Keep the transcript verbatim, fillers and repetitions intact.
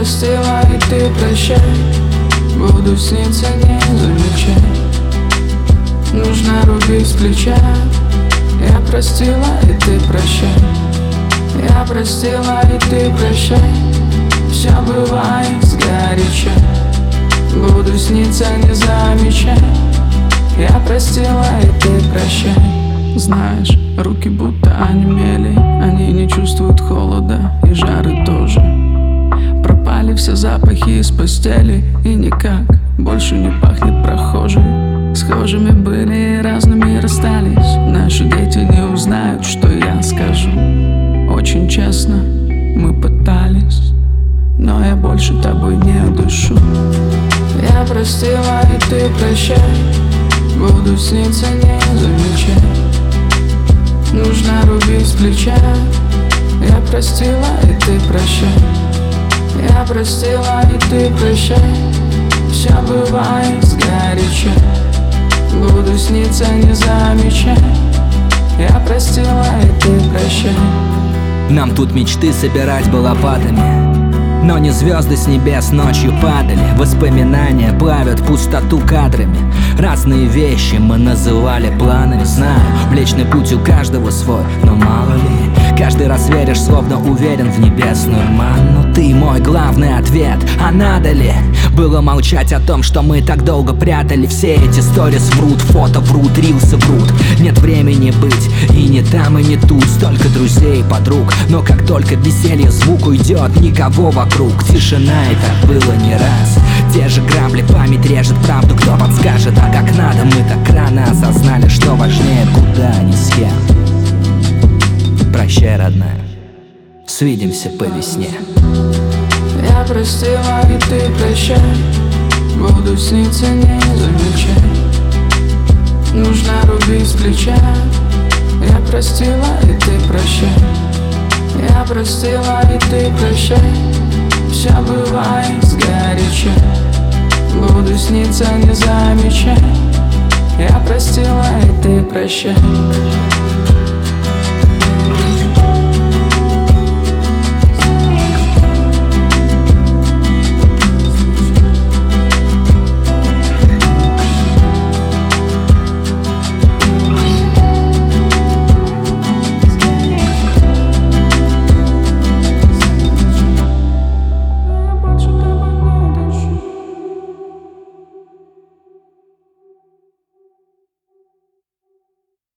простила, и ты прощай. Буду сниться, не замечай. Нужно рубить с плеча. Я простила, и ты прощай. Я простила, и ты прощай. Все бывает сгоряча. Буду сниться, не замечай. Я простила, и ты прощай. Знаешь, руки будто онемели. Они не чувствуют холода и жары тоже. Пропали все запахи из постели. И никак больше не пахнет прохожим. Схожими были и разными расстались. Наши дети не узнают, что я скажу. Очень честно мы пытались, но я больше тобой не дышу. Я простила, и ты прощай. Буду сниться, не замечай. Нужно рубить с плеча. Я простила, и ты прощай. Я простила, и ты прощай. Все бывает сгоряча. Буду сниться, не замечай. Я простила, и ты прощай. Нам тут мечты собирать бы лопатами, но не звезды с небес ночью падали. Воспоминания плавят пустоту кадрами. Разные вещи мы называли планами. Знаю, Млечный Путь у каждого свой, но мало ли, каждый раз веришь, словно уверен в небесную ману. Ты мой главный ответ, а надо ли было молчать о том, что мы так долго прятали? Все эти сторис врут, фото врут, рилсы врут. Нет времени быть и не там, и не тут. Столько друзей и подруг, но как только веселье звук уйдет, никого вокруг. Тишина, и так было не раз. Те же грабли, память режет правду. Кто подскажет, а как надо? Мы так рано осознали, что важнее, куда, ни с кем. Прощай, родная, свидимся по весне. Я простила, и ты прощай. Буду сниться, не замечай. Нужно рубить с плеча. Я простила, и ты прощай. Я простила, и ты прощай. Все бывает сгоряча. Буду сниться, не замечай. Я простила, и ты прощай.